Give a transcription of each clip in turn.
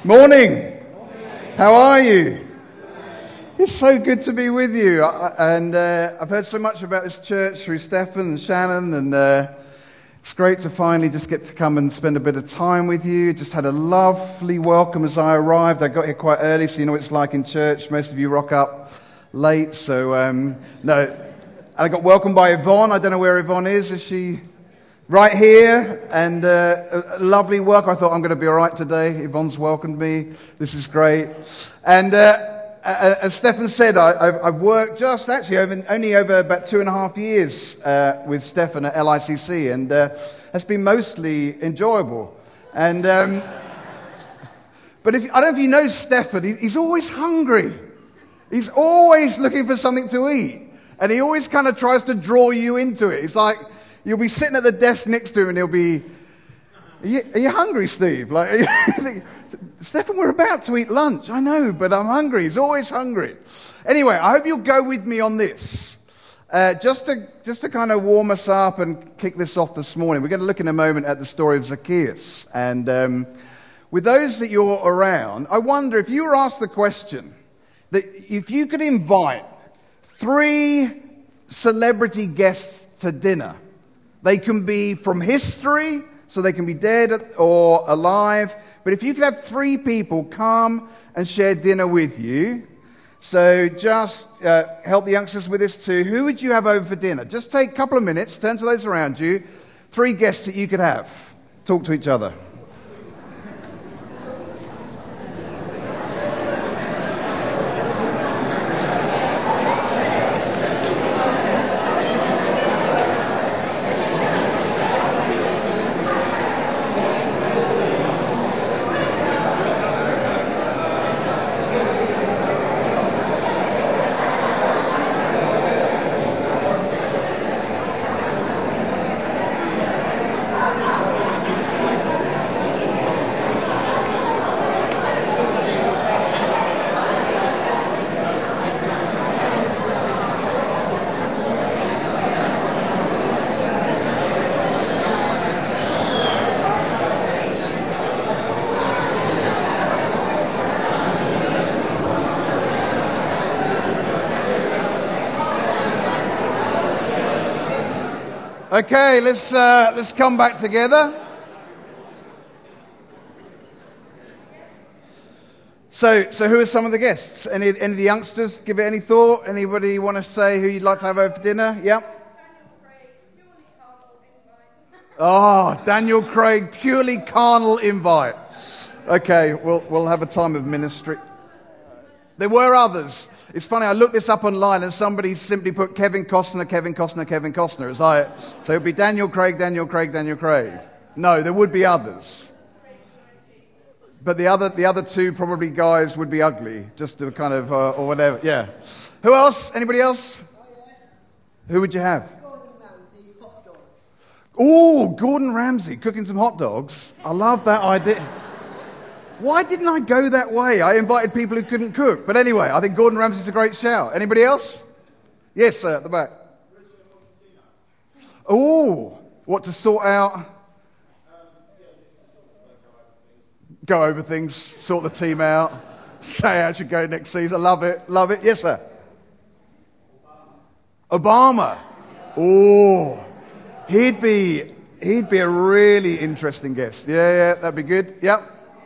Morning. How are you? It's so good to be with you. I've heard so much about this church through Stefan and Shannon, and it's great to finally just get to come and spend a bit of time with you. Just had a lovely welcome as I arrived. I got here quite early, so you know what it's like in church. Most of you rock up late, so I got welcomed by Yvonne. I don't know where Yvonne is. Is she right here? And a lovely work. I thought, I'm going to be all right today. Yvonne's welcomed me. This is great. And as Stefan said, I've worked just actually only over about 2.5 years with Stefan at LICC, and it's been mostly enjoyable. And but I don't know if you know Stefan, he's always hungry. He's always looking for something to eat, and he always kind of tries to draw you into it. It's like you'll be sitting at the desk next to him, and he'll be, "Are you hungry, Steve?" Like, Stefan, we're about to eat lunch. I know, but I'm hungry. He's always hungry. Anyway, I hope you'll go with me on this. Just to kind of warm us up and kick this off this morning, we're going to look in a moment at the story of Zacchaeus. And with those that you're around, I wonder if you were asked the question that if you could invite 3 celebrity guests to dinner, they can be from history, so they can be dead or alive, but if you could have 3 people come and share dinner with you, so just help the youngsters with this too. Who would you have over for dinner? Just take a couple of minutes, turn to those around you, 3 guests that you could have. Talk to each other. Okay, let's come back together. So who are some of the guests? Any of the youngsters give it any thought? Anybody want to say who you'd like to have over for dinner? Yep. Oh, Daniel Craig, purely carnal invite. Okay, we'll have a time of ministry. There were others. It's funny, I looked this up online and somebody simply put Kevin Costner. It's like, so it would be Daniel Craig. No, there would be others. But the other 2 probably guys would be ugly, just to kind of, or whatever, yeah. Who else? Anybody else? Who would you have? Gordon Ramsay, hot dogs. Oh, Gordon Ramsay, cooking some hot dogs. I love that idea. Why didn't I go that way? I invited people who couldn't cook. But anyway, I think Gordon Ramsay's a great shout. Anybody else? Yes, sir, at the back. Oh, what to sort out? Go over things, sort the team out, say how it should go next season. Love it. Yes, sir. Obama. Oh, he'd be a really interesting guest. Yeah, that'd be good. Yep.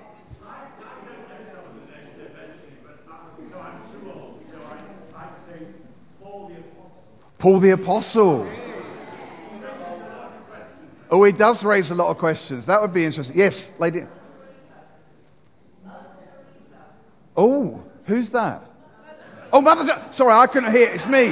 Paul the Apostle. Oh, he does raise a lot of questions. That would be interesting. Yes, lady. Oh, who's that? Oh, Mother. Sorry, I couldn't hear. It's me.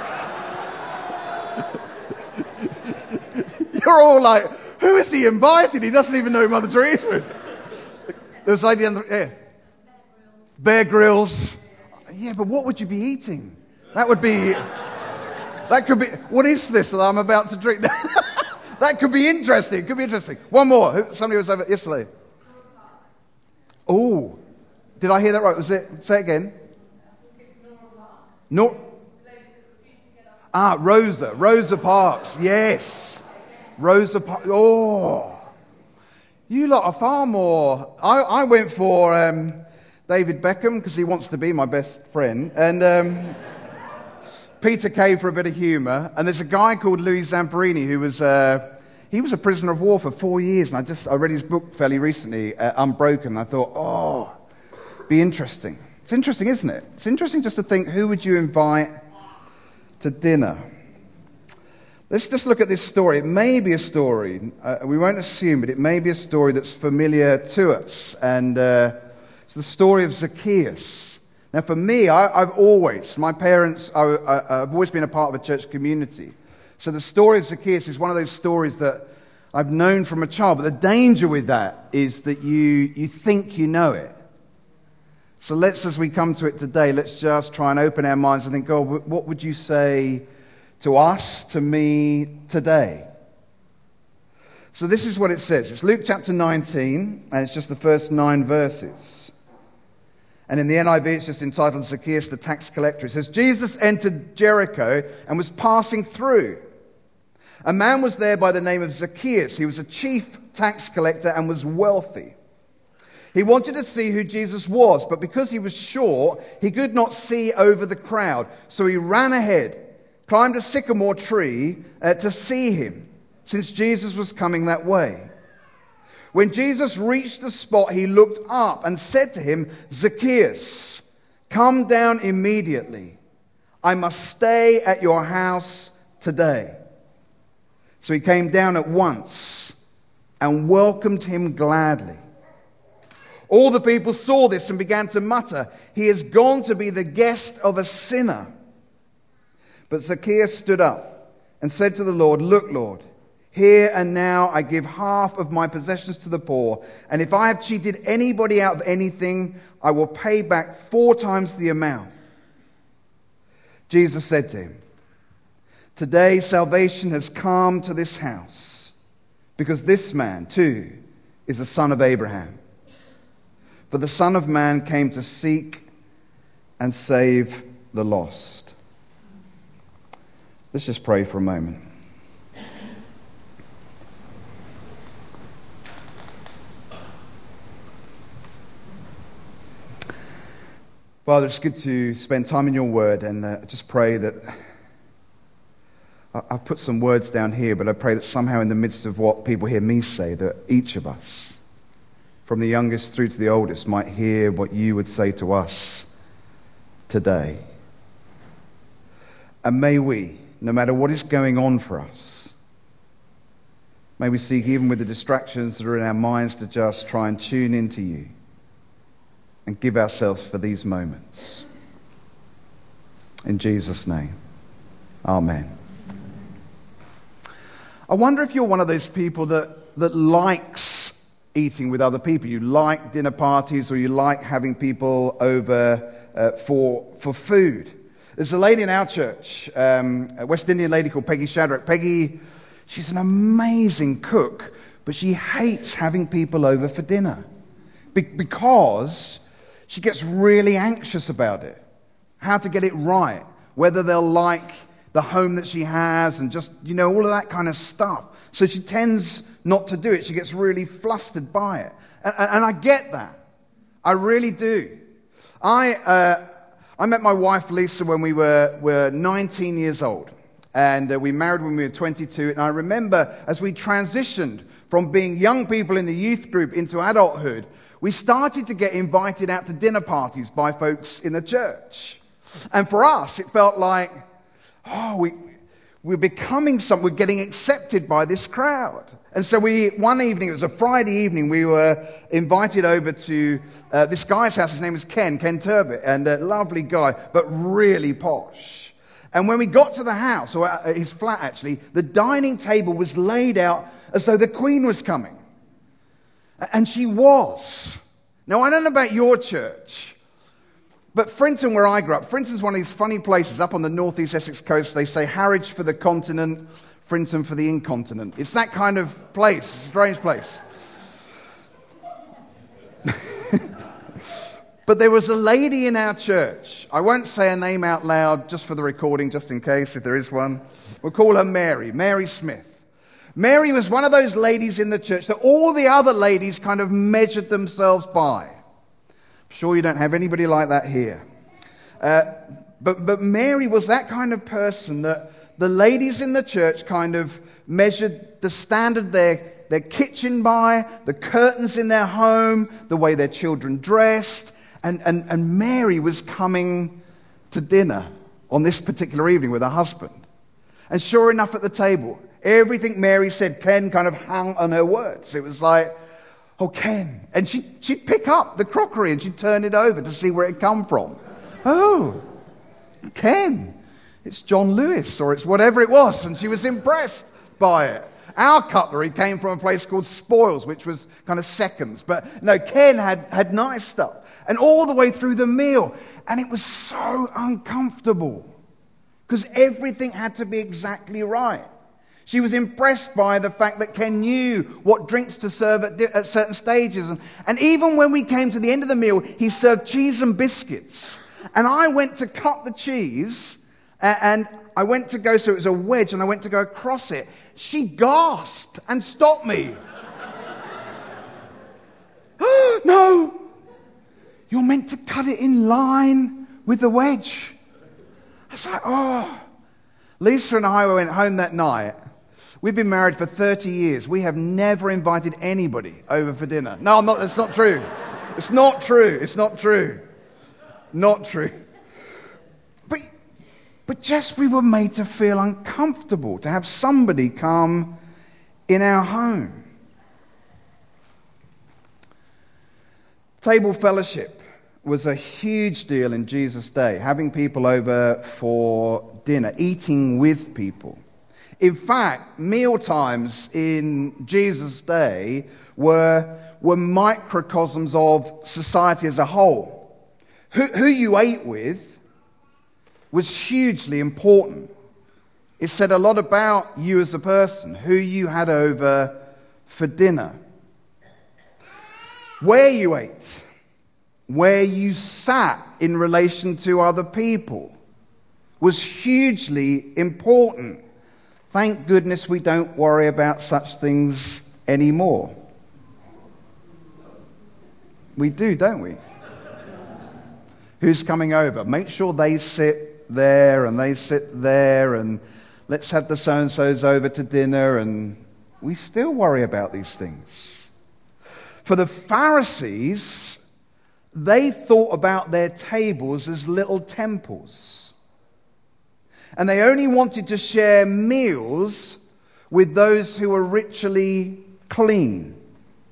You're all like, who is he invited? He doesn't even know who Mother Teresa is. There's a lady on the... Yeah. Bear Grylls. Yeah, but what would you be eating? That could be... What is this that I'm about to drink? That could be interesting. One more. Somebody was over yesterday. Oh, did I hear that right? Was it? Say it again. Rosa Parks. Yes. Rosa Parks. Oh. You lot are far more... I went for David Beckham because he wants to be my best friend. And Peter Kay for a bit of humour. And there's a guy called Louis Zamperini who was... he was a prisoner of war for 4 years. And I read his book fairly recently, Unbroken. I thought, be interesting. It's interesting, isn't it? It's interesting just to think, who would you invite to dinner? Let's just look at this story. It may be a story, we won't assume, but it may be a story that's familiar to us. And it's the story of Zacchaeus. Now for me, I've always been a part of a church community. So the story of Zacchaeus is one of those stories that I've known from a child. But the danger with that is that you think you know it. So as we come to it today, let's just try and open our minds and think, God, what would you say to us, to me, today? So this is what it says. It's Luke chapter 19, and it's just the first 9 verses. And in the NIV, it's just entitled Zacchaeus the tax collector. It says, Jesus entered Jericho and was passing through. A man was there by the name of Zacchaeus. He was a chief tax collector and was wealthy. He wanted to see who Jesus was, but because he was short, he could not see over the crowd. So he ran ahead, climbed a sycamore tree to see him, since Jesus was coming that way. When Jesus reached the spot, he looked up and said to him, Zacchaeus, come down immediately. I must stay at your house today. So he came down at once and welcomed him gladly. All the people saw this and began to mutter, he has gone to be the guest of a sinner. But Zacchaeus stood up and said to the Lord, look, Lord, here and now I give half of my possessions to the poor, and if I have cheated anybody out of anything, I will pay back 4 times the amount. Jesus said to him, today salvation has come to this house, because this man too is a son of Abraham. For the Son of Man came to seek and save the lost. Let's just pray for a moment. Father, it's good to spend time in your word, and just pray that I've put some words down here, but I pray that somehow in the midst of what people hear me say, that each of us, from the youngest through to the oldest, might hear what you would say to us today. And may we, no matter what is going on for us, may we seek, even with the distractions that are in our minds, to just try and tune into you and give ourselves for these moments. In Jesus' name, amen. I wonder if you're one of those people that likes eating with other people. You like dinner parties, or you like having people over for food. There's a lady in our church, a West Indian lady called Peggy Shadrach. Peggy, she's an amazing cook, but she hates having people over for dinner because she gets really anxious about it. How to get it right, whether they'll like the home that she has, and just, all of that kind of stuff. So she tends not to do it. She gets really flustered by it. And I get that. I really do. I met my wife, Lisa, when we were 19 years old. And we married when we were 22. And I remember as we transitioned from being young people in the youth group into adulthood, we started to get invited out to dinner parties by folks in the church. And for us, it felt like, we're becoming something, we're getting accepted by this crowd. And so one evening, it was a Friday evening, we were invited over to this guy's house. His name was Ken Turbot, and a lovely guy, but really posh. And when we got to the house, or his flat actually, the dining table was laid out as though the Queen was coming. And she was. Now, I don't know about your church, but Frinton, where I grew up, Frinton's one of these funny places up on the northeast Essex coast. They say Harwich for the continent, Frinton for the incontinent. It's that kind of place, strange place. But there was a lady in our church. I won't say her name out loud just for the recording, just in case, if there is one. We'll call her Mary Smith. Mary was one of those ladies in the church that all the other ladies kind of measured themselves by. I'm sure you don't have anybody like that here. But Mary was that kind of person that the ladies in the church kind of measured the standard their kitchen by, the curtains in their home, the way their children dressed. And Mary was coming to dinner on this particular evening with her husband. And sure enough, at the table, everything Mary said, Ken kind of hung on her words. It was like, oh, Ken. And she'd pick up the crockery and she'd turn it over to see where it come from. Oh, Ken, it's John Lewis, or it's whatever it was. And she was impressed by it. Our cutlery came from a place called Spoils, which was kind of seconds. But no, Ken had nice stuff. And all the way through the meal. And it was so uncomfortable. Because everything had to be exactly right. She was impressed by the fact that Ken knew what drinks to serve at certain stages. And even when we came to the end of the meal, he served cheese and biscuits. And I went to cut the cheese, and I went to go, so it was a wedge, and I went to go across it. She gasped and stopped me. No, you're meant to cut it in line with the wedge. I was like, oh. Lisa and I went home that night. We've been married for 30 years. We have never invited anybody over for dinner. No, I'm not. That's not true. It's not true. It's not true. Not true. But just we were made to feel uncomfortable to have somebody come in our home. Table fellowship was a huge deal in Jesus' day, having people over for dinner, eating with people. In fact, meal times in Jesus' day were microcosms of society as a whole. Who you ate with was hugely important. It said a lot about you as a person, who you had over for dinner. Where you ate, where you sat in relation to other people was hugely important. Thank goodness we don't worry about such things anymore. We do, don't we? Who's coming over? Make sure they sit there and they sit there, and let's have the so-and-sos over to dinner, and we still worry about these things. For the Pharisees, they thought about their tables as little temples. And they only wanted to share meals with those who were ritually clean.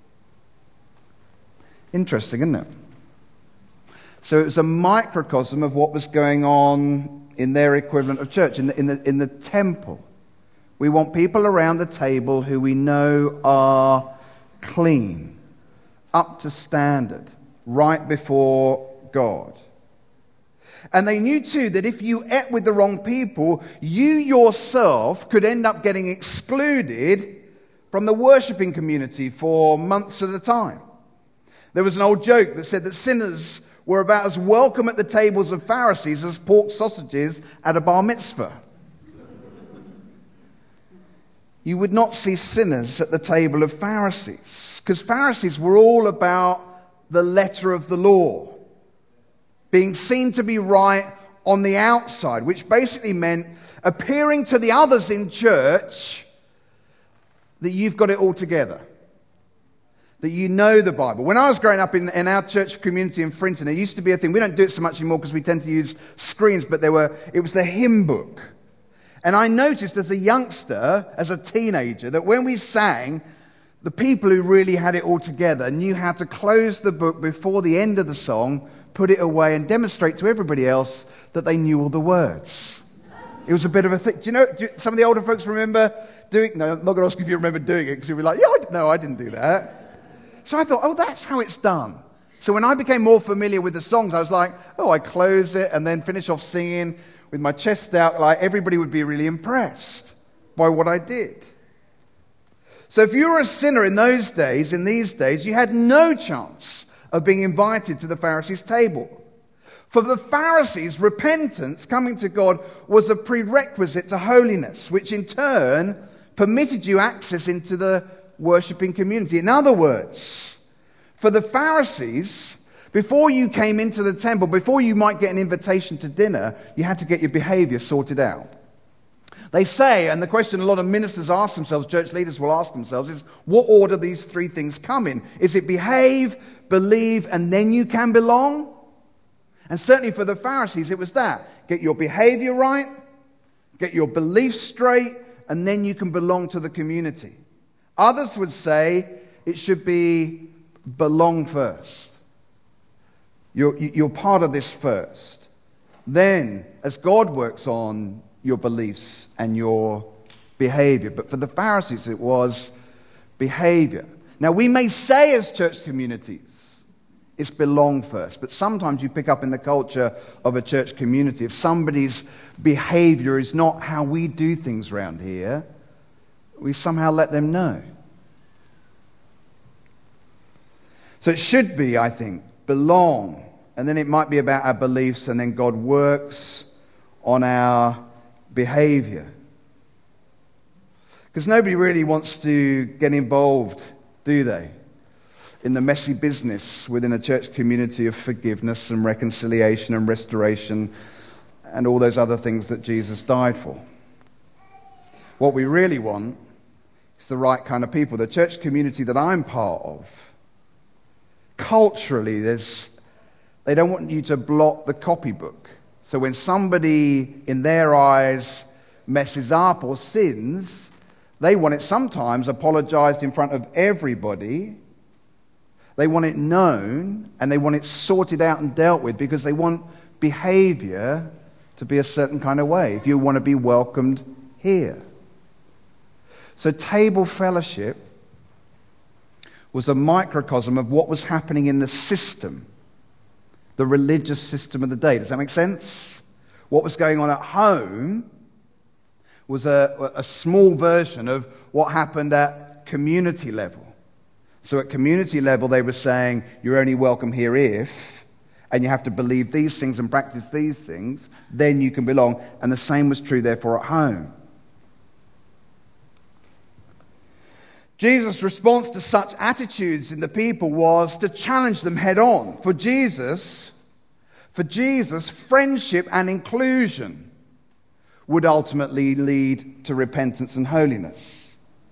Interesting, isn't it? So it was a microcosm of what was going on in their equivalent of church, in the temple. We want people around the table who we know are clean, up to standard, right before God. And they knew too that if you ate with the wrong people, you yourself could end up getting excluded from the worshipping community for months at a time. There was an old joke that said that sinners were about as welcome at the tables of Pharisees as pork sausages at a bar mitzvah. You would not see sinners at the table of Pharisees, because Pharisees were all about the letter of the law, being seen to be right on the outside, which basically meant appearing to the others in church that you've got it all together, that you know the Bible. When I was growing up in our church community in Frinton, there used to be a thing. We don't do it so much anymore because we tend to use screens, but it was the hymn book. And I noticed as a youngster, as a teenager, that when we sang, the people who really had it all together knew how to close the book before the end of the song, put it away, and demonstrate to everybody else that they knew all the words. It was a bit of a thing. Do some of the older folks remember doing? No, I'm not going to ask if you remember doing it, because you'll be like, no, I didn't do that. So I thought, oh, that's how it's done. So when I became more familiar with the songs, I was like, oh, I close it and then finish off singing with my chest out, like everybody would be really impressed by what I did. So if you were a sinner in these days, you had no chance of being invited to the Pharisees' table. For the Pharisees, repentance, coming to God, was a prerequisite to holiness, which in turn permitted you access into the worshipping community. In other words, for the Pharisees, before you came into the temple, before you might get an invitation to dinner, you had to get your behavior sorted out. They say, and the question a lot of ministers ask themselves, church leaders will ask themselves, is what order these three things come in? Is it behave, believe, and then you can belong? And certainly for the Pharisees, it was that. Get your behavior right, get your beliefs straight, and then you can belong to the community. Others would say it should be belong first. You're part of this first. Then, as God works on your beliefs and your behavior. But for the Pharisees, it was behavior. Now, we may say as church communities, it's belong first. But sometimes you pick up in the culture of a church community, if somebody's behavior is not how we do things around here, we somehow let them know. So it should be, I think, belong. And then it might be about our beliefs, and then God works on our behavior. Because nobody really wants to get involved, do they, in the messy business within a church community of forgiveness and reconciliation and restoration and all those other things that Jesus died for. What we really want is the right kind of people. The church community that I'm part of, culturally, they don't want you to blot the copybook. So when somebody, in their eyes, messes up or sins, they want it sometimes apologized in front of everybody. They want it known, and they want it sorted out and dealt with, because they want behavior to be a certain kind of way if you want to be welcomed here. So table fellowship was a microcosm of what was happening in the system, the religious system of the day. Does that make sense? What was going on at home was a small version of what happened at community level. So at community level, they were saying, you're only welcome here if, and you have to believe these things and practice these things, then you can belong. And the same was true, therefore, at home. Jesus' response to such attitudes in the people was to challenge them head on. For Jesus, friendship and inclusion would ultimately lead to repentance and holiness.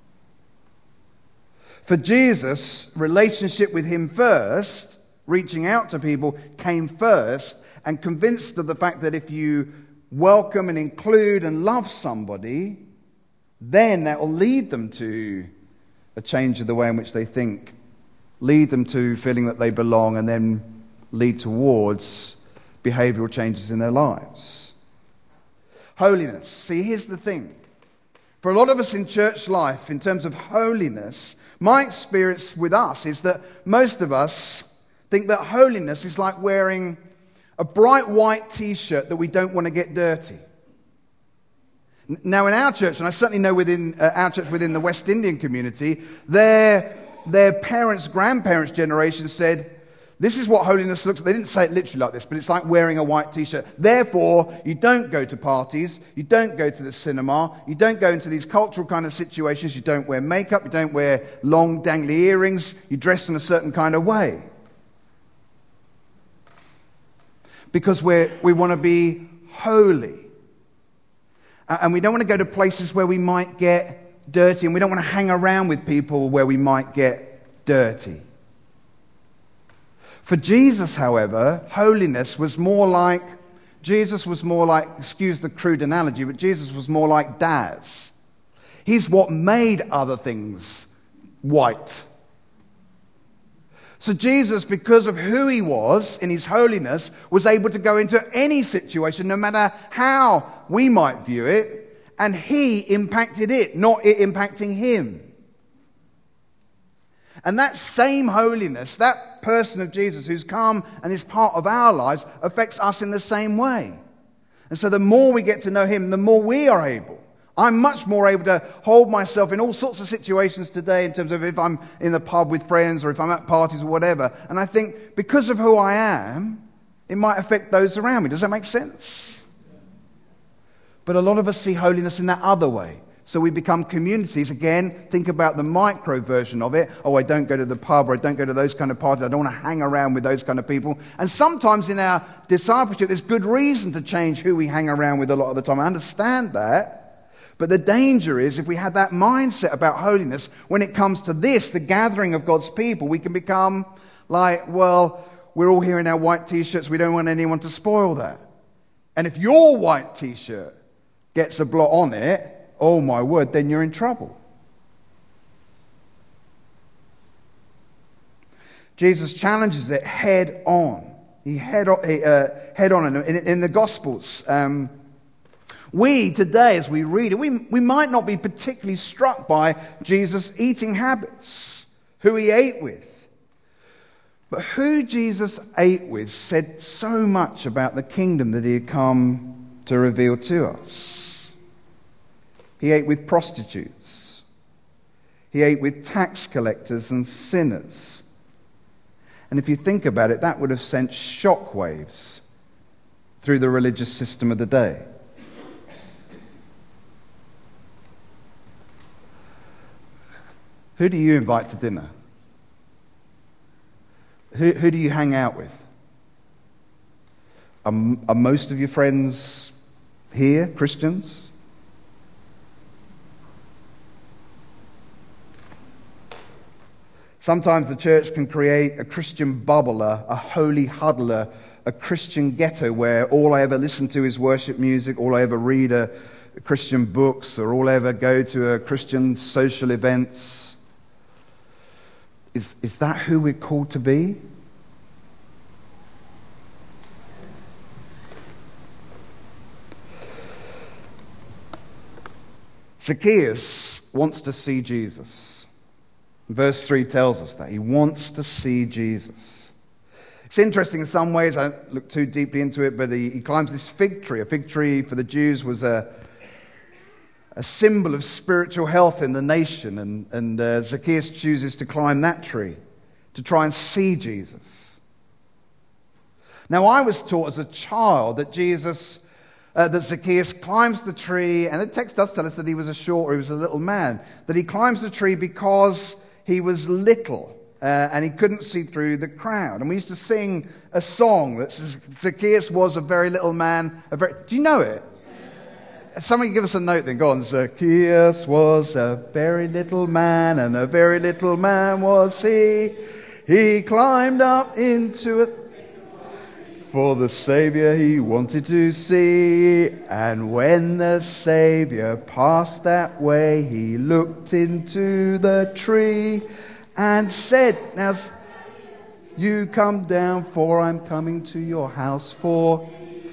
For Jesus, relationship with him first, reaching out to people, came first, and convinced of the fact that if you welcome and include and love somebody, then that will lead them to a change of the way in which they think, lead them to feeling that they belong, and then lead towards behavioral changes in their lives. Holiness. See, here's the thing. For a lot of us in church life, in terms of holiness, my experience with us is that most of us think that holiness is like wearing a bright white t-shirt that we don't want to get dirty. Now in our church, and I certainly know within our church within the West Indian community, their parents, grandparents' generation said, this is what holiness looks like. They didn't say it literally like this, but it's like wearing a white t-shirt. Therefore, you don't go to parties, you don't go to the cinema, you don't go into these cultural kind of situations, you don't wear makeup, you don't wear long dangly earrings, you dress in a certain kind of way. Because we want to be holy. And we don't want to go to places where we might get dirty, and we don't want to hang around with people where we might get dirty. For Jesus, however, holiness was more like, excuse the crude analogy, but Jesus was more like Daz. He's what made other things white. So Jesus, because of who he was in his holiness, was able to go into any situation, no matter how we might view it, and he impacted it, not it impacting him. And that same holiness, that person of Jesus who's come and is part of our lives, affects us in the same way. And so the more we get to know him, the more we are able. I'm much more able to hold myself in all sorts of situations today in terms of if I'm in the pub with friends or if I'm at parties or whatever. And I think because of who I am, it might affect those around me. Does that make sense? But a lot of us see holiness in that other way. So we become communities. Again, think about the micro version of it. Oh, I don't go to the pub, or I don't go to those kind of parties. I don't want to hang around with those kind of people. And sometimes in our discipleship, there's good reason to change who we hang around with a lot of the time. I understand that. But the danger is if we have that mindset about holiness, when it comes to this, the gathering of God's people, we can become like, well, we're all here in our white T-shirts. We don't want anyone to spoil that. And if your white T-shirt gets a blot on it, oh my word, then you're in trouble. Jesus challenges it head on. He head on. In the Gospels, we today, as we read it, we might not be particularly struck by Jesus' eating habits, who he ate with. But who Jesus ate with said so much about the kingdom that he had come to reveal to us. He ate with prostitutes. He ate with tax collectors and sinners. And if you think about it, that would have sent shockwaves through the religious system of the day. Who do you invite to dinner? Who do you hang out with? Are most of your friends here Christians? Sometimes the church can create a Christian bubble, a holy huddler, a Christian ghetto where all I ever listen to is worship music, all I ever read are Christian books, or all I ever go to are Christian social events. Is that who we're called to be? Zacchaeus wants to see Jesus. Verse 3 tells us that. He wants to see Jesus. It's interesting in some ways. I don't look too deeply into it, but he climbs this fig tree. A fig tree for the Jews was a symbol of spiritual health in the nation. And Zacchaeus chooses to climb that tree to try and see Jesus. Now, I was taught as a child that that Zacchaeus climbs the tree, and the text does tell us that he was he was a little man, that he climbs the tree because he was little and he couldn't see through the crowd. And we used to sing a song that says Zacchaeus was a very little man. Do you know it? Somebody give us a note then. Go on. Zacchaeus was a very little man, and a very little man was he. He climbed up into it for the Savior he wanted to see. And when the Savior passed that way, he looked into the tree and said, "Now you come down, for I'm coming to your house for..."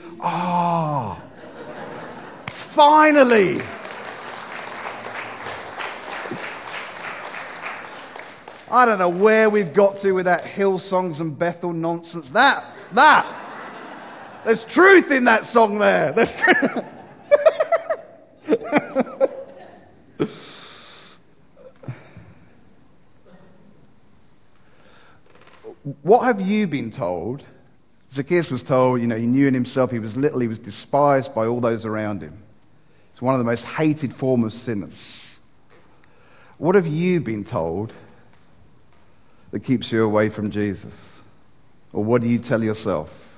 Finally! I don't know where we've got to with that Hillsongs and Bethel nonsense. That. There's truth in that song there. There's truth. What have you been told? Zacchaeus was told, he knew in himself he was little, he was despised by all those around him. It's one of the most hated forms of sinners. What have you been told that keeps you away from Jesus? Or what do you tell yourself?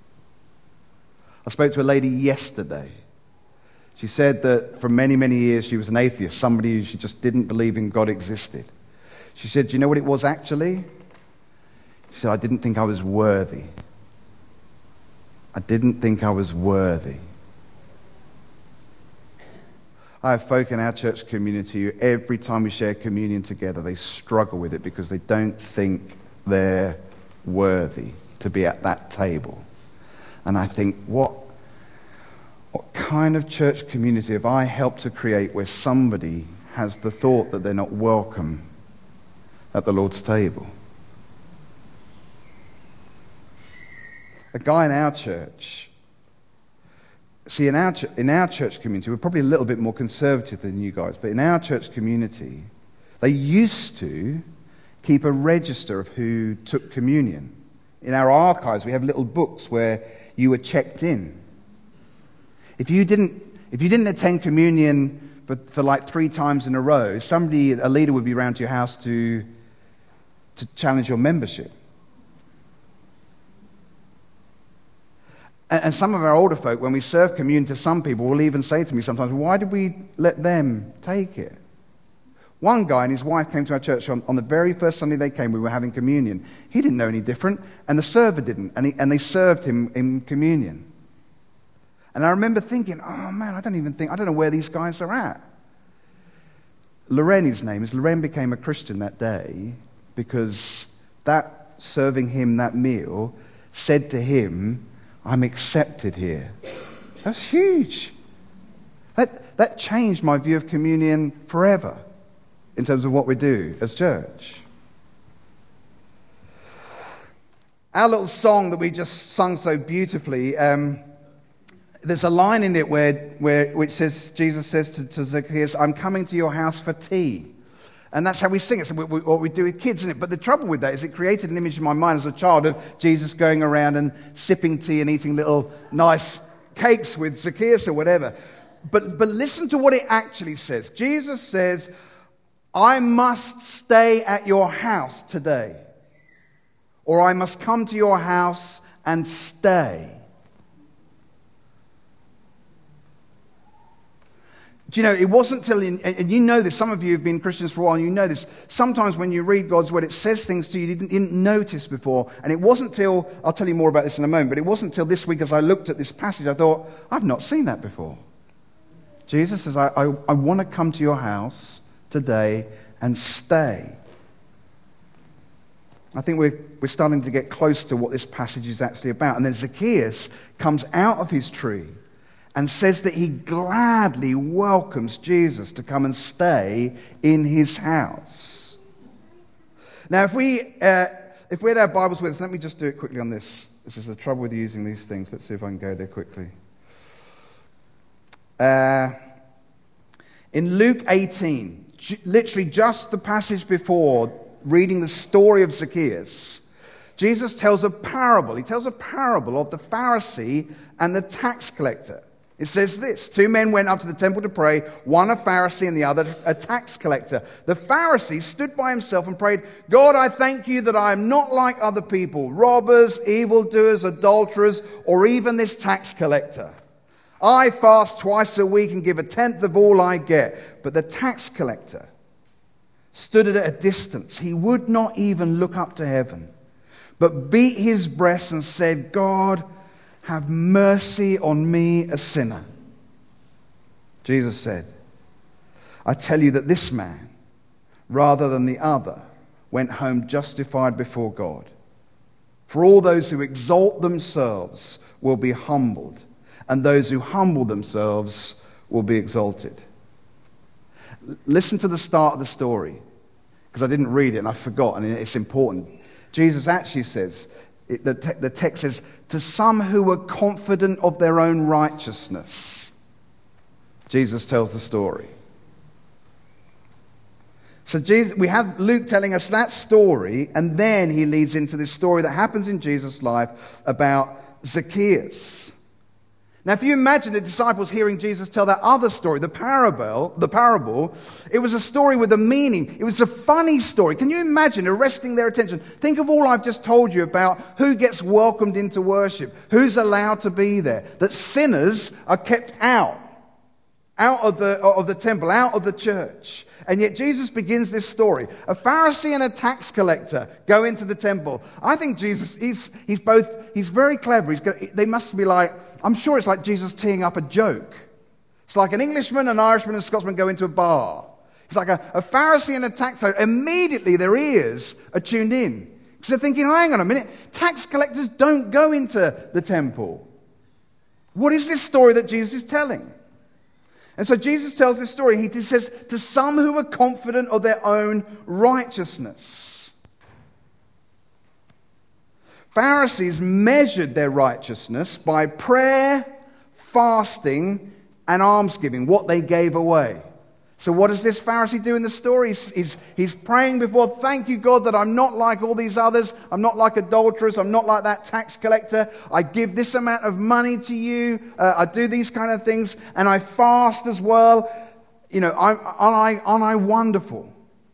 I spoke to a lady yesterday. She said that for many, many years she was an atheist, somebody who she just didn't believe in God existed. She said, "Do you know what it was actually?" She said, "I didn't think I was worthy. I didn't think I was worthy." I have folk in our church community who every time we share communion together, they struggle with it because they don't think they're worthy to be at that table. And I think, what kind of church community have I helped to create where somebody has the thought that they're not welcome at the Lord's table? A guy in our church, see, in our church community, we're probably a little bit more conservative than you guys, but in our church community, they used to keep a register of who took communion. In our archives, we have little books where you were checked in. If you didn't attend communion for like 3 times in a row, a leader would be around to your house to challenge your membership. And some of our older folk, when we serve communion to some people, will even say to me sometimes, why did we let them take it? One guy and his wife came to our church on the very first Sunday they came. We were having communion. He didn't know any different, and the server didn't, and they served him in communion. And I remember thinking, oh man, I don't know where these guys are at. Loren, his name is, Loren became a Christian that day because that serving him that meal said to him, I'm accepted here. That's huge. That changed my view of communion forever in terms of what we do as church. Our little song that we just sung so beautifully, there's a line in it which says, Jesus says to Zacchaeus, I'm coming to your house for tea. And that's how we sing it. So what we do with kids, isn't it? But the trouble with that is it created an image in my mind as a child of Jesus going around and sipping tea and eating little nice cakes with Zacchaeus or whatever. But listen to what it actually says. Jesus says, I must stay at your house today, or I must come to your house and stay. Do you know, it wasn't till, and you know this, some of you have been Christians for a while, and you know this, sometimes when you read God's word, it says things to you didn't notice before, and it wasn't till, I'll tell you more about this in a moment, but it wasn't till this week as I looked at this passage, I thought, I've not seen that before. Jesus says, I want to come to your house today and stay. I think we're starting to get close to what this passage is actually about. And then Zacchaeus comes out of his tree and says that he gladly welcomes Jesus to come and stay in his house. Now, if we had our Bibles with us, let me just do it quickly on this. This is the trouble with using these things. Let's see if I can go there quickly. In Luke 18, literally just the passage before reading the story of Zacchaeus, Jesus tells a parable. He tells a parable of the Pharisee and the tax collector. It says this, 2 men went up to the temple to pray, one a Pharisee and the other a tax collector. The Pharisee stood by himself and prayed, God, I thank you that I am not like other people, robbers, evildoers, adulterers, or even this tax collector. I fast twice a week and give 1/10 of all I get. But the tax collector stood at a distance. He would not even look up to heaven, but beat his breast and said, God, have mercy on me, a sinner. Jesus said, I tell you that this man, rather than the other, went home justified before God. For all those who exalt themselves will be humbled, and those who humble themselves will be exalted. Listen to the start of the story, because I didn't read it and I forgot, and it's important. Jesus actually says, the text says, to some who were confident of their own righteousness. Jesus tells the story. So we have Luke telling us that story, and then he leads into this story that happens in Jesus' life about Zacchaeus. Now, if you imagine the disciples hearing Jesus tell that other story, the parable, it was a story with a meaning. It was a funny story. Can you imagine arresting their attention? Think of all I've just told you about who gets welcomed into worship, who's allowed to be there, that sinners are kept out of the temple, out of the church. And yet Jesus begins this story. A Pharisee and a tax collector go into the temple. I think Jesus, he's very clever. They must be like, I'm sure it's like Jesus teeing up a joke. It's like an Englishman, an Irishman, and a Scotsman go into a bar. It's like a Pharisee and a tax collector. Immediately their ears are tuned in. Because they're thinking, hang on a minute, tax collectors don't go into the temple. What is this story that Jesus is telling? And so Jesus tells this story. He says, to some who are confident of their own righteousness. Pharisees measured their righteousness by prayer, fasting, and almsgiving, what they gave away. So what does this Pharisee do in the story? He's praying before, thank you, God, that I'm not like all these others. I'm not like adulterers. I'm not like that tax collector. I give this amount of money to you. I do these kind of things. And I fast as well. Aren't I wonderful?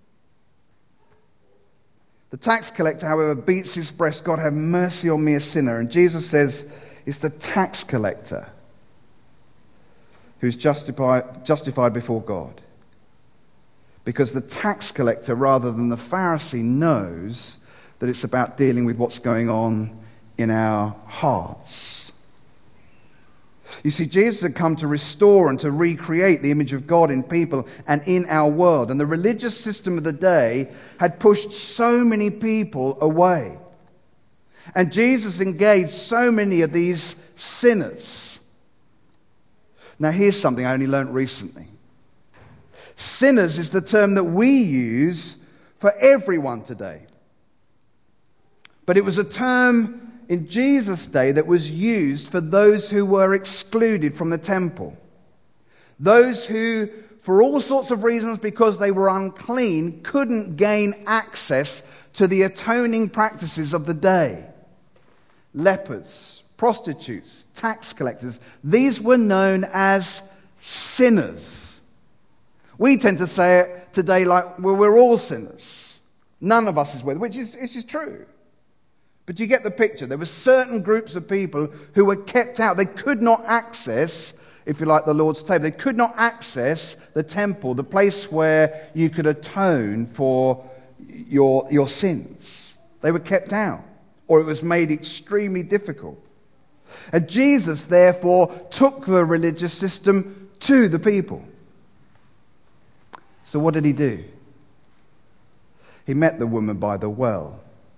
The tax collector, however, beats his breast, God, have mercy on me, a sinner. And Jesus says it's the tax collector who's justified before God. Because the tax collector, rather than the Pharisee, knows that it's about dealing with what's going on in our hearts. You see, Jesus had come to restore and to recreate the image of God in people and in our world. And the religious system of the day had pushed so many people away. And Jesus engaged so many of these sinners. Now, here's something I only learned recently. Sinners is the term that we use for everyone today. But it was a term in Jesus' day that was used for those who were excluded from the temple. Those who, for all sorts of reasons, because they were unclean, couldn't gain access to the atoning practices of the day. Lepers, prostitutes, tax collectors, these were known as sinners. We tend to say it today like, well, we're all sinners. None of us is worthy, which is true. But you get the picture. There were certain groups of people who were kept out. They could not access, if you like, the Lord's table. They could not access the temple, the place where you could atone for your sins. They were kept out, or it was made extremely difficult. And Jesus, therefore, took the religious system to the people. So what did he do? He met the woman by the well.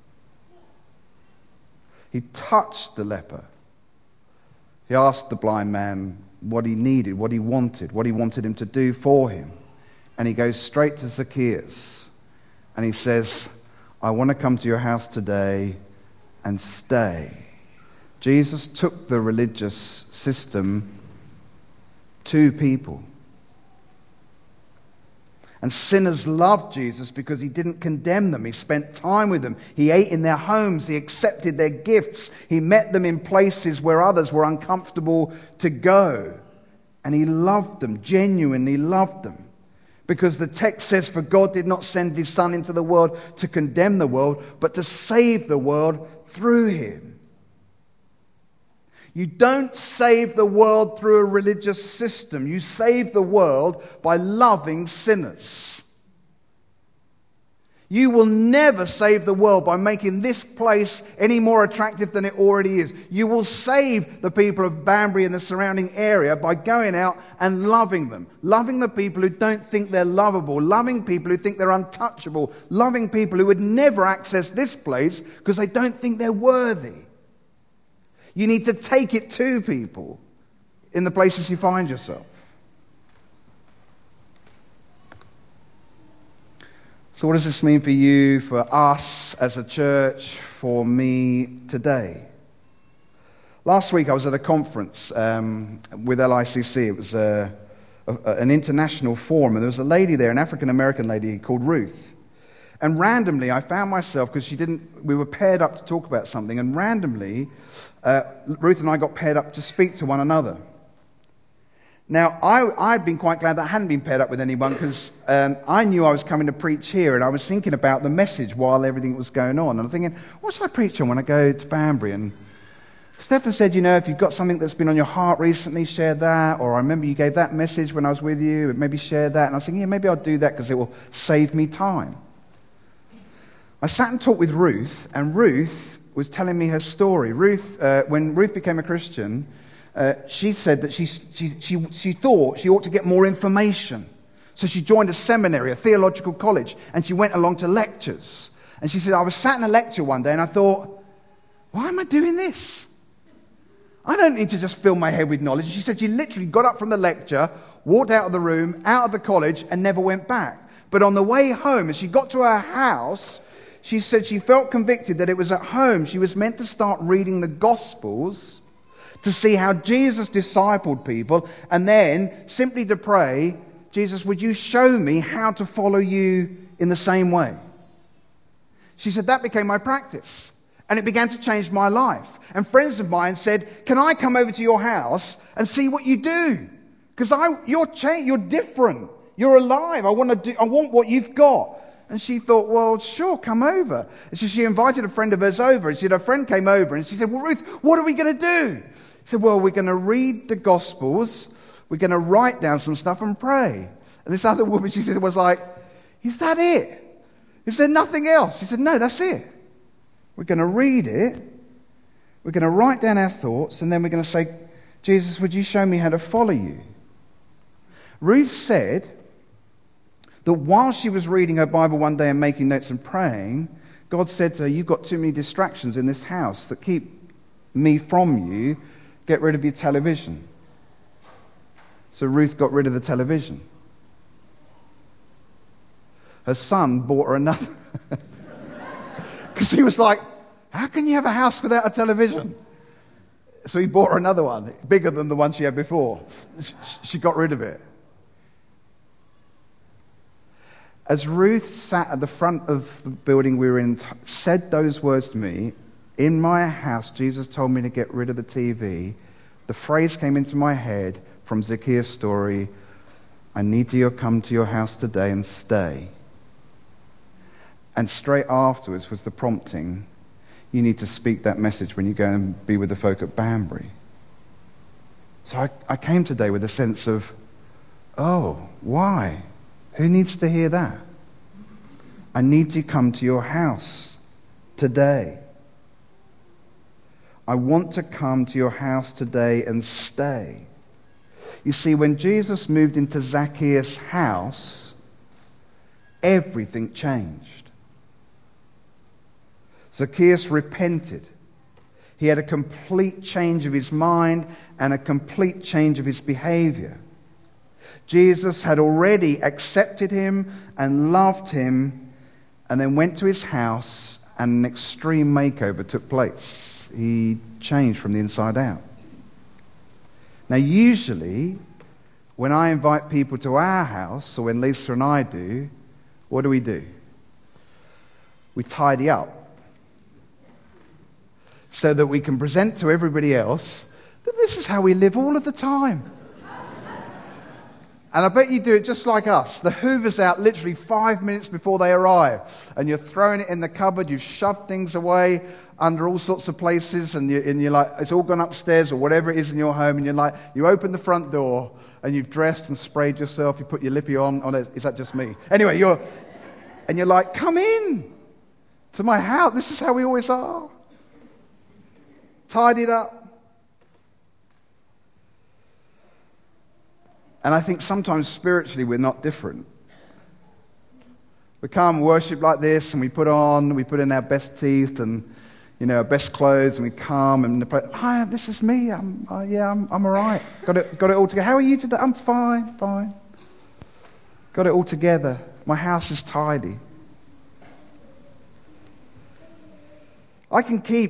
He touched the leper. He asked the blind man what he needed, what he wanted him to do for him. And he goes straight to Zacchaeus. And he says, I want to come to your house today and stay. Jesus took the religious system to people. And sinners loved Jesus because he didn't condemn them. He spent time with them. He ate in their homes. He accepted their gifts. He met them in places where others were uncomfortable to go. And he loved them, genuinely loved them. Because the text says, for God did not send his Son into the world to condemn the world, but to save the world through him. You don't save the world through a religious system. You save the world by loving sinners. You will never save the world by making this place any more attractive than it already is. You will save the people of Banbury and the surrounding area by going out and loving them. Loving the people who don't think they're lovable. Loving people who think they're untouchable. Loving people who would never access this place because they don't think they're worthy. You need to take it to people in the places you find yourself. So what does this mean for you, for us as a church, for me today? Last week I was at a conference with LICC. It was an international forum, and there was a lady there, an African-American lady called Ruth. And randomly, I found myself, because we were paired up to talk about something, and randomly, Ruth and I got paired up to speak to one another. Now, I'd been quite glad that I hadn't been paired up with anyone, because I knew I was coming to preach here, and I was thinking about the message while everything was going on. And I'm thinking, what should I preach on when I go to Banbury? And Stephen said, if you've got something that's been on your heart recently, share that. Or I remember you gave that message when I was with you, maybe share that. And I was thinking, maybe I'll do that because it will save me time. I sat and talked with Ruth, and Ruth was telling me her story. When Ruth became a Christian, she said that she thought she ought to get more information. So she joined a seminary, a theological college, and she went along to lectures. And she said, I was sat in a lecture one day, and I thought, why am I doing this? I don't need to just fill my head with knowledge. She said she literally got up from the lecture, walked out of the room, out of the college, and never went back. But on the way home, as she got to her house, she said she felt convicted that it was at home she was meant to start reading the Gospels to see how Jesus discipled people, and then simply to pray, Jesus, would you show me how to follow you in the same way? She said, that became my practice, and it began to change my life. And friends of mine said, can I come over to your house and see what you do? Because you're different. You're alive. I want what you've got. And she thought, well, sure, come over. And so she invited a friend of hers over. And her friend came over and she said, well, Ruth, what are we going to do? She said, well, we're going to read the Gospels. We're going to write down some stuff and pray. And this other woman, she said, was like, is that it? Is there nothing else? She said, no, that's it. We're going to read it. We're going to write down our thoughts. And then we're going to say, Jesus, would you show me how to follow you? Ruth said that while she was reading her Bible one day and making notes and praying, God said to her, you've got too many distractions in this house that keep me from you. Get rid of your television. So Ruth got rid of the television. Her son bought her another. Because he was like, how can you have a house without a television? So he bought her another one, bigger than the one she had before. She got rid of it. As Ruth sat at the front of the building we were in, said those words to me, in my house, Jesus told me to get rid of the TV. The phrase came into my head from Zacchaeus' story, I need to come to your house today and stay. And straight afterwards was the prompting, you need to speak that message when you go and be with the folk at Banbury. So I came today with a sense of, oh, why? Who needs to hear that? I need to come to your house today. I want to come to your house today and stay. You see, when Jesus moved into Zacchaeus' house, everything changed. Zacchaeus repented. He had a complete change of his mind and a complete change of his behavior. Jesus had already accepted him and loved him, and then went to his house and an extreme makeover took place. He changed from the inside out. Now, usually, when I invite people to our house, or when Lisa and I do, what do? We tidy up so that we can present to everybody else that this is how we live all of the time. And I bet you do it just like us. The Hoover's out literally 5 minutes before they arrive. And you're throwing it in the cupboard. You've shoved things away under all sorts of places. And you're like, it's all gone upstairs or whatever it is in your home. And you're like, you open the front door and you've dressed and sprayed yourself. You put your lippy on. Oh, no, is that just me? Anyway, you're like, come in to my house. This is how we always are. Tidied up. And I think sometimes spiritually we're not different. We come worship like this and we put in our best teeth and, our best clothes, and we come and hi, this is me. I'm all right. Got it all together. How are you today? I'm fine. Got it all together. My house is tidy. I can keep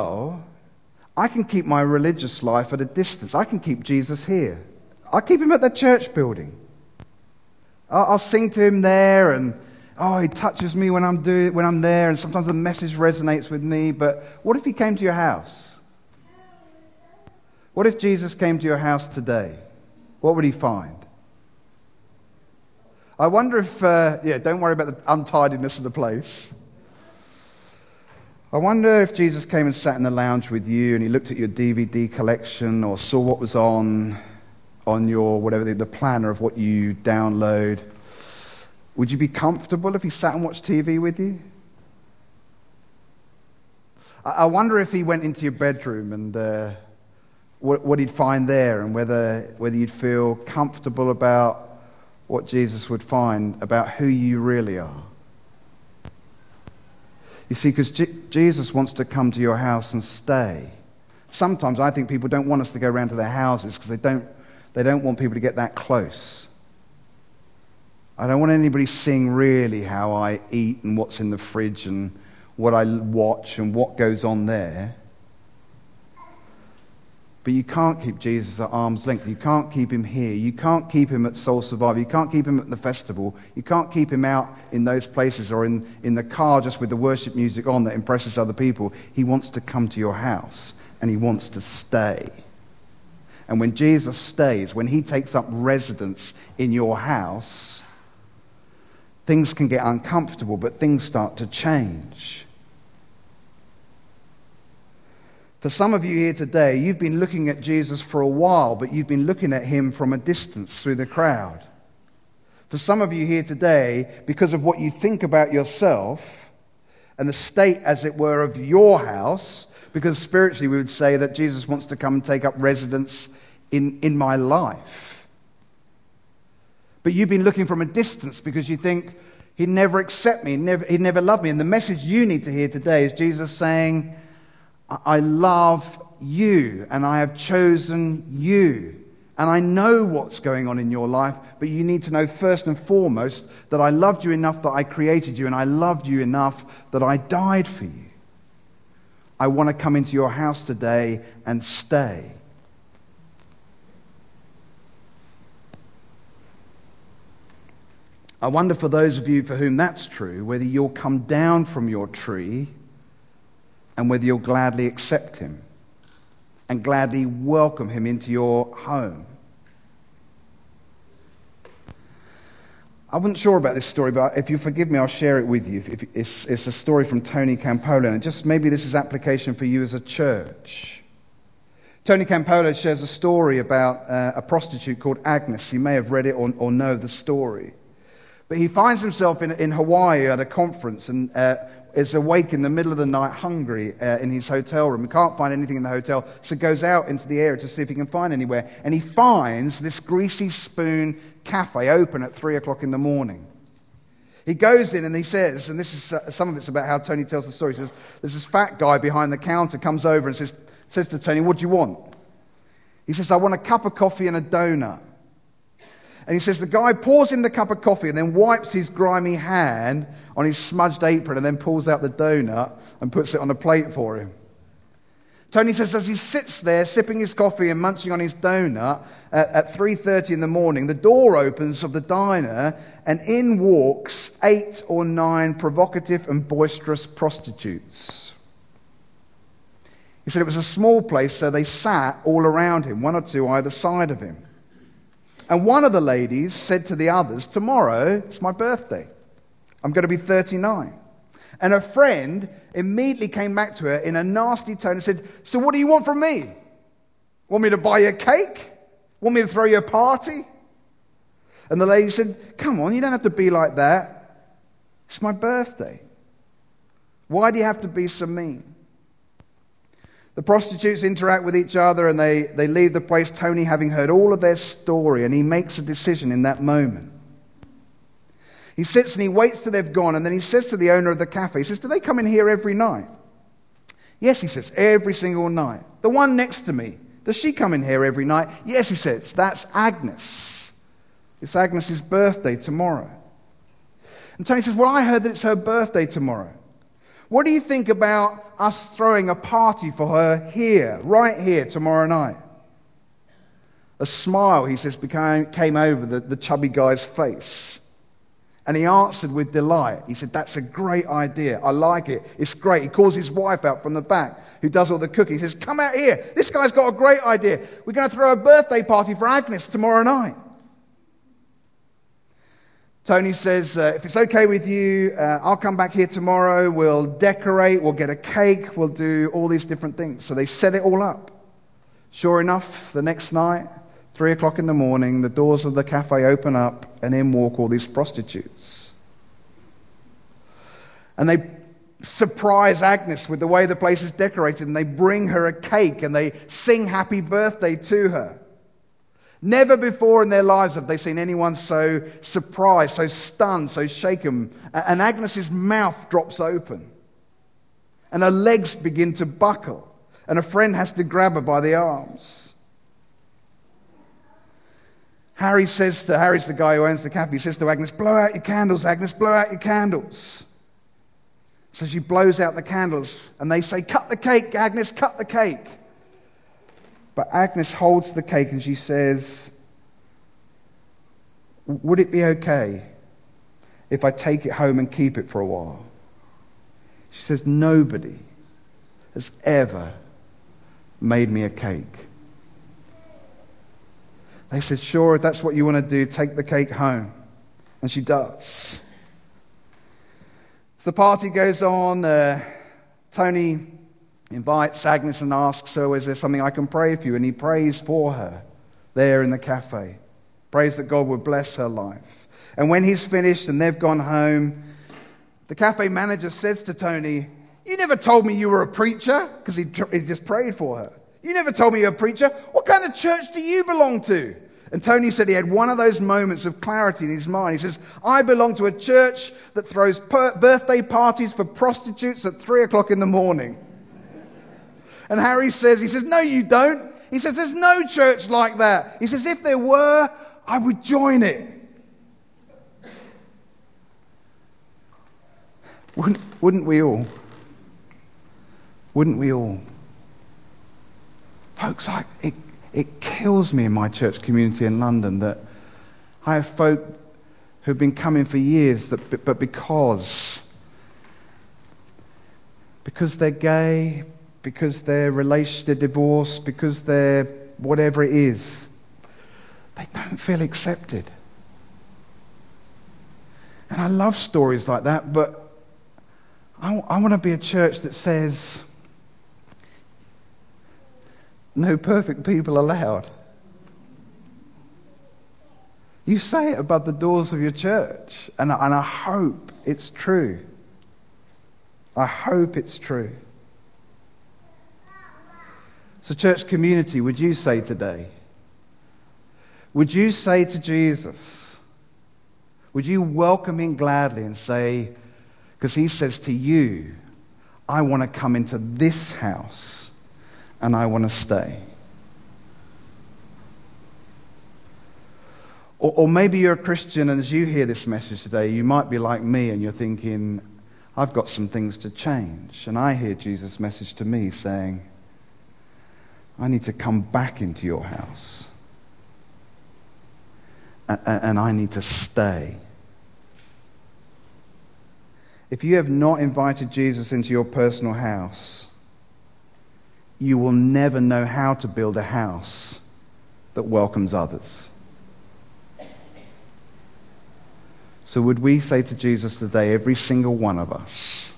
my religious life at a distance. I can keep Jesus here. I'll keep him at the church building. I'll sing to him there, and he touches me when I'm there, and sometimes the message resonates with me. But what if he came to your house? What if Jesus came to your house today? What would he find? I wonder if, don't worry about the untidiness of the place. I wonder if Jesus came and sat in the lounge with you and he looked at your DVD collection or saw what was on your, whatever, the planner of what you download. Would you be comfortable if he sat and watched TV with you? I wonder if he went into your bedroom and what he'd find there, and whether you'd feel comfortable about what Jesus would find about who you really are. You see, because Jesus wants to come to your house and stay. Sometimes I think people don't want us to go around to their houses because they don't want people to get that close. I don't want anybody seeing really how I eat and what's in the fridge and what I watch and what goes on there. But you can't keep Jesus at arm's length. You can't keep him here. You can't keep him at Soul Survivor. You can't keep him at the festival. You can't keep him out in those places or in the car just with the worship music on that impresses other people. He wants to come to your house and he wants to stay. And when Jesus stays, when he takes up residence in your house, things can get uncomfortable, but things start to change. For some of you here today, you've been looking at Jesus for a while, but you've been looking at him from a distance through the crowd. For some of you here today, because of what you think about yourself and the state, as it were, of your house, because spiritually we would say that Jesus wants to come and take up residence in my life. But you've been looking from a distance because you think he'd never accept me, he'd never love me. And the message you need to hear today is Jesus saying, I love you and I have chosen you. And I know what's going on in your life, but you need to know first and foremost that I loved you enough that I created you, and I loved you enough that I died for you. I want to come into your house today and stay. I wonder, for those of you for whom that's true, whether you'll come down from your tree and whether you'll gladly accept him and gladly welcome him into your home. I wasn't sure about this story, but if you forgive me, I'll share it with you. It's a story from Tony Campolo, and just maybe this is application for you as a church. Tony Campolo shares a story about a prostitute called Agnes. You may have read it or know the story. But he finds himself in Hawaii at a conference and is awake in the middle of the night, hungry in his hotel room. He can't find anything in the hotel, so goes out into the area to see if he can find anywhere. And he finds this Greasy Spoon cafe open at 3 o'clock in the morning. He goes in and he says, and this is some of it's about how Tony tells the story. He says, there's this fat guy behind the counter, comes over and says to Tony, what do you want? He says, I want a cup of coffee and a donut. And he says the guy pours in the cup of coffee and then wipes his grimy hand on his smudged apron and then pulls out the donut and puts it on a plate for him. Tony says as he sits there sipping his coffee and munching on his donut at 3:30 in the morning, the door opens of the diner and in walks 8 or 9 provocative and boisterous prostitutes. He said it was a small place, so they sat all around him, 1 or 2 either side of him. And one of the ladies said to the others, tomorrow it's my birthday. I'm going to be 39. And her friend immediately came back to her in a nasty tone and said, so what do you want from me? Want me to buy you a cake? Want me to throw you a party? And the lady said, come on, you don't have to be like that. It's my birthday. Why do you have to be so mean? The prostitutes interact with each other and they leave the place, Tony having heard all of their story, and he makes a decision in that moment. He sits and he waits till they've gone, and then he says to the owner of the cafe, he says, do they come in here every night? Yes, he says, every single night. The one next to me, does she come in here every night? Yes, he says, that's Agnes. It's Agnes's birthday tomorrow. And Tony says, well, I heard that it's her birthday tomorrow. What do you think about us throwing a party for her here, right here, tomorrow night? A smile, he says, came over the chubby guy's face. And he answered with delight. He said, that's a great idea. I like it. It's great. He calls his wife out from the back, who does all the cooking. He says, come out here. This guy's got a great idea. We're going to throw a birthday party for Agnes tomorrow night. Tony says, if it's okay with you, I'll come back here tomorrow. We'll decorate. We'll get a cake. We'll do all these different things. So they set it all up. Sure enough, the next night, 3 o'clock in the morning, the doors of the cafe open up and in walk all these prostitutes. And they surprise Agnes with the way the place is decorated, and they bring her a cake and they sing happy birthday to her. Never before in their lives have they seen anyone so surprised, so stunned, so shaken. And Agnes's mouth drops open. And her legs begin to buckle. And a friend has to grab her by the arms. Harry's the guy who owns the cafe, he says to Agnes, blow out your candles, Agnes, blow out your candles. So she blows out the candles. And they say, cut the cake, Agnes, cut the cake. But Agnes holds the cake and she says, would it be okay if I take it home and keep it for a while? She says, nobody has ever made me a cake. They said, sure, if that's what you want to do, take the cake home. And she does. As the party goes on, Tony invites Agnes and asks her, is there something I can pray for you? And he prays for her there in the cafe. Prays that God would bless her life. And when he's finished and they've gone home, the cafe manager says to Tony, you never told me you were a preacher, because he just prayed for her. You never told me you're a preacher. What kind of church do you belong to? And Tony said he had one of those moments of clarity in his mind. He says, I belong to a church that throws birthday parties for prostitutes at 3 o'clock in the morning. And Harry says, no, you don't. He says, there's no church like that. He says, if there were, I would join it. Wouldn't we all? Wouldn't we all? Folks, it kills me in my church community in London that I have folk who've been coming for years, but because they're gay, because they're divorced, because they're whatever it is, they don't feel accepted. And I love stories like that, but I want to be a church that says, no perfect people allowed. You say it above the doors of your church, and I hope it's true. I hope it's true. So church community, would you say today, would you say to Jesus, would you welcome him gladly and say, because he says to you, I want to come into this house and I want to stay. Or maybe you're a Christian, and as you hear this message today, you might be like me and you're thinking, I've got some things to change. And I hear Jesus' message to me saying, I need to come back into your house. And I need to stay. If you have not invited Jesus into your personal house, you will never know how to build a house that welcomes others. So would we say to Jesus today, every single one of us,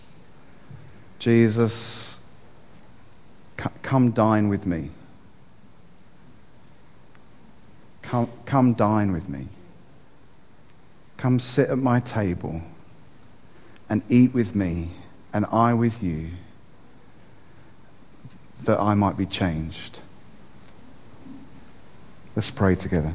Jesus, come dine with me. Come dine with me. Come sit at my table and eat with me and I with you, that I might be changed. Let's pray together.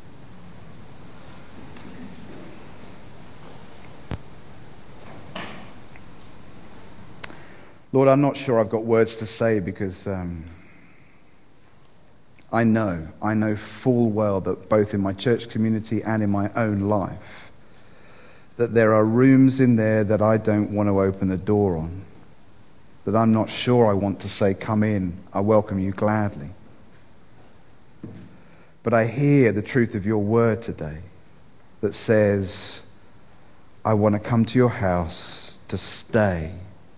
Lord, I'm not sure I've got words to say because I know full well that both in my church community and in my own life, that there are rooms in there that I don't want to open the door on, that I'm not sure I want to say, come in, I welcome you gladly. But I hear the truth of your word today that says, I want to come to your house to stay.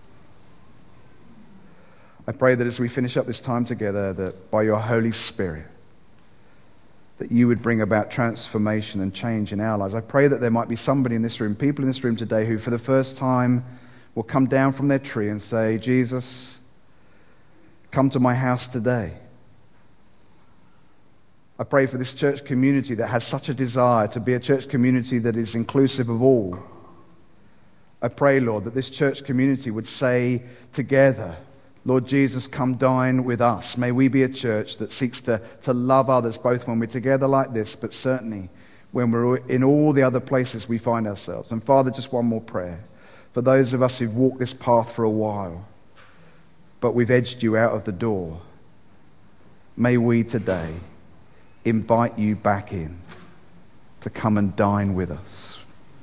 I pray that as we finish up this time together, that by your Holy Spirit, that you would bring about transformation and change in our lives. I pray that there might be somebody in this room, people in this room today, who for the first time will come down from their tree and say, Jesus, come to my house today. I pray for this church community that has such a desire to be a church community that is inclusive of all. I pray, Lord, that this church community would say together, Lord Jesus, come dine with us. May we be a church that seeks to love others, both when we're together like this, but certainly when we're in all the other places we find ourselves. And Father, just one more prayer. For those of us who've walked this path for a while, but we've edged you out of the door, may we today invite you back in to come and dine with us.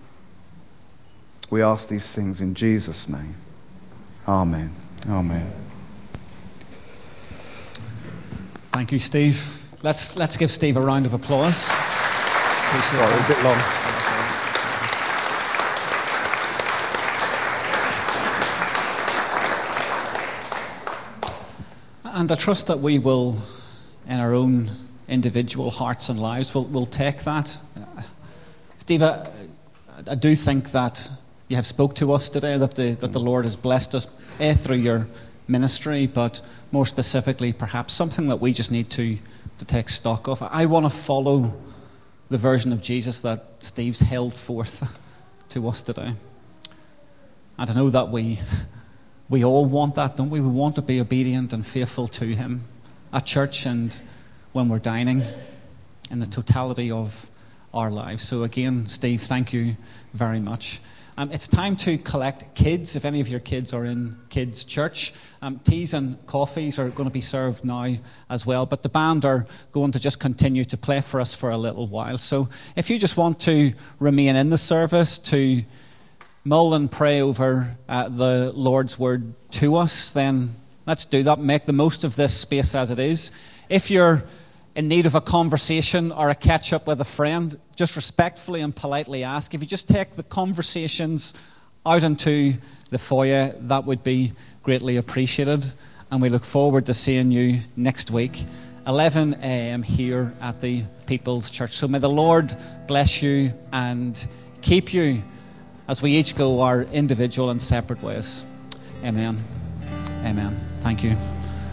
We ask these things in Jesus' name. Amen. Amen. Thank you, Steve. Let's give Steve a round of applause. Sorry, is it long? And I trust that we will, in our own individual hearts and lives, we'll take that. Steve, I do think that you have spoke to us today, that the Lord has blessed us through your ministry, but more specifically, perhaps something that we just need to take stock of. I want to follow the version of Jesus that Steve's held forth to us today. And I know that we all want that, don't we? We want to be obedient and faithful to him at church and when we're dining, in the totality of our lives. So again, Steve, thank you very much. It's time to collect kids. If any of your kids are in kids' church, teas and coffees are going to be served now as well. But the band are going to just continue to play for us for a little while. So if you just want to remain in the service to mull and pray over the Lord's word to us, then let's do that. Make the most of this space as it is. If you're in need of a conversation or a catch-up with a friend, just respectfully and politely ask. If you just take the conversations out into the foyer, that would be greatly appreciated. And we look forward to seeing you next week, 11 a.m. here at the People's Church. So may the Lord bless you and keep you as we each go our individual and separate ways. Amen. Amen. Thank you.